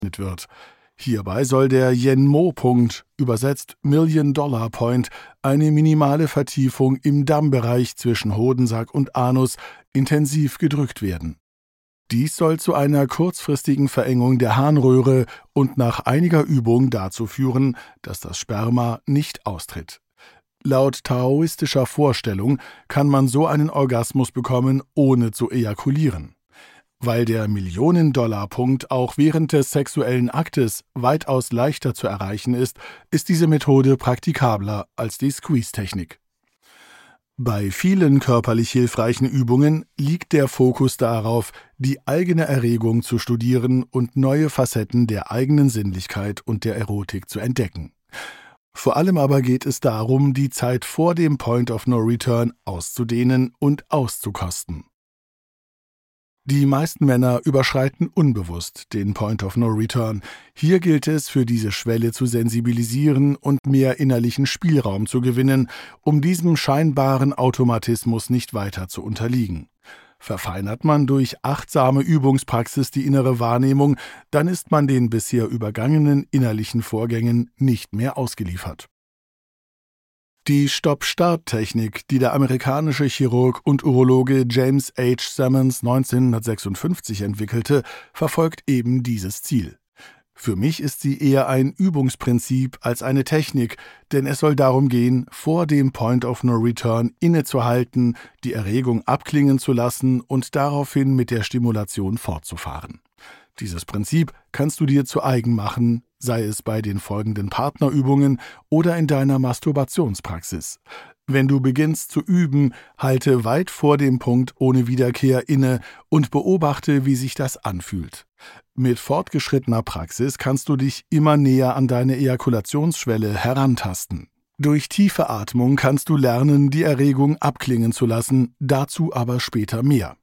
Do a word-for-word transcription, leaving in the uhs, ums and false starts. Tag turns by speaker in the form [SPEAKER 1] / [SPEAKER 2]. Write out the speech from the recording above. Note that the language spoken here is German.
[SPEAKER 1] wird. Hierbei soll der Yen-Mo-Punkt, übersetzt Million-Dollar-Point, eine minimale Vertiefung im Dammbereich zwischen Hodensack und Anus, intensiv gedrückt werden. Dies soll zu einer kurzfristigen Verengung der Harnröhre und nach einiger Übung dazu führen, dass das Sperma nicht austritt. Laut taoistischer Vorstellung kann man so einen Orgasmus bekommen, ohne zu ejakulieren. Weil der Millionen-Dollar-Punkt auch während des sexuellen Aktes weitaus leichter zu erreichen ist, ist diese Methode praktikabler als die Squeeze-Technik. Bei vielen körperlich hilfreichen Übungen liegt der Fokus darauf, die eigene Erregung zu studieren und neue Facetten der eigenen Sinnlichkeit und der Erotik zu entdecken. Vor allem aber geht es darum, die Zeit vor dem Point of No Return auszudehnen und auszukosten. Die meisten Männer überschreiten unbewusst den Point of No Return. Hier gilt es, für diese Schwelle zu sensibilisieren und mehr innerlichen Spielraum zu gewinnen, um diesem scheinbaren Automatismus nicht weiter zu unterliegen. Verfeinert man durch achtsame Übungspraxis die innere Wahrnehmung, dann ist man den bisher übergangenen innerlichen Vorgängen nicht mehr ausgeliefert. Die Stopp-Start-Technik, die der amerikanische Chirurg und Urologe James H. Simmons neunzehnhundertsechsundfünfzig entwickelte, verfolgt eben dieses Ziel. Für mich ist sie eher ein Übungsprinzip als eine Technik, denn es soll darum gehen, vor dem Point of No Return innezuhalten, die Erregung abklingen zu lassen und daraufhin mit der Stimulation fortzufahren. Dieses Prinzip kannst du dir zu eigen machen, sei es bei den folgenden Partnerübungen oder in deiner Masturbationspraxis. Wenn du beginnst zu üben, halte weit vor dem Punkt ohne Wiederkehr inne und beobachte, wie sich das anfühlt. Mit fortgeschrittener Praxis kannst du dich immer näher an deine Ejakulationsschwelle herantasten. Durch tiefe Atmung kannst du lernen, die Erregung abklingen zu lassen, dazu aber später mehr.